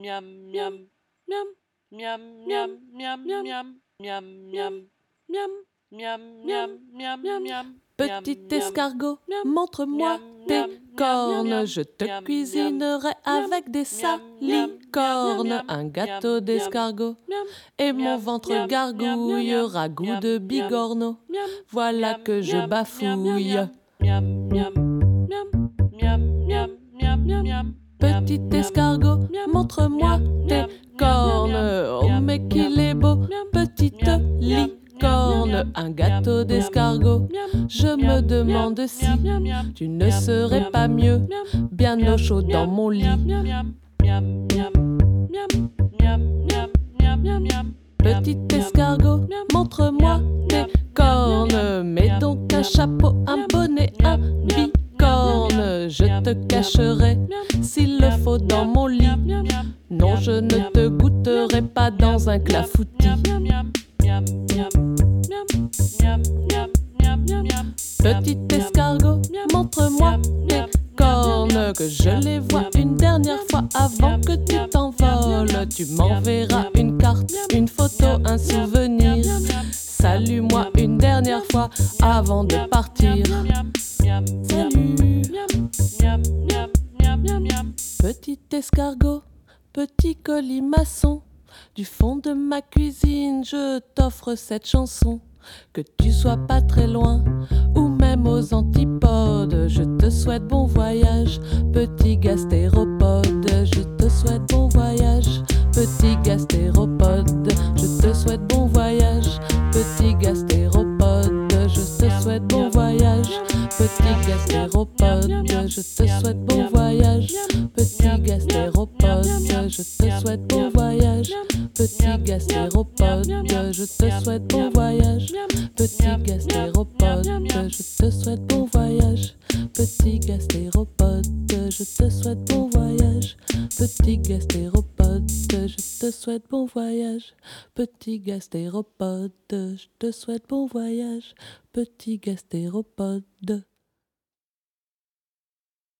Miam, miam, miam, miam, miam, miam, miam, miam, miam, miam, miam, miam, miam, miam. Petit escargot, montre-moi tes cornes, je te cuisinerai avec des salicornes un gâteau d'escargot. Et mon ventre gargouillera goût de bigorneau. Voilà que je bafouille. Petit escargot, montre-moi tes cornes. Oh mais qu'il est beau, petite licorne, un gâteau d'escargot. Je me demande si tu ne serais pas mieux, bien au chaud dans mon lit. Petit escargot, montre-moi tes cornes. Mets donc un chapeau, un bonnet, un bicorne. Je te cacherai s'il le faut dans mon lit. Non, je ne te goûterai pas dans un clafoutis. Petit escargot, montre-moi tes cornes, que je les vois une dernière fois avant que tu t'envoles. Tu m'enverras une carte, une photo, un souvenir. Salue-moi une dernière fois avant de partir. Salut. Petit escargot, petit colimaçon, du fond de ma cuisine, je t'offre cette chanson. Que tu sois pas très loin, ou même aux antipodes, je te souhaite bon voyage, petit gastéropode. Je te souhaite bon voyage, petit gastéropode. Je te souhaite bon voyage, petit gastéropode. Je te souhaite bon voyage, petit gastéropode. Je te souhaite bon voyage, petit gastéropode. Je te souhaite bon voyage, petit gastéropode. Je te souhaite bon voyage, petit gastéropode. Je te souhaite bon voyage, petit gastéropode. Je te souhaite bon voyage, petit gastéropode. Je te souhaite bon voyage, petit gastéropode. Je te souhaite bon voyage, petit gastéropode.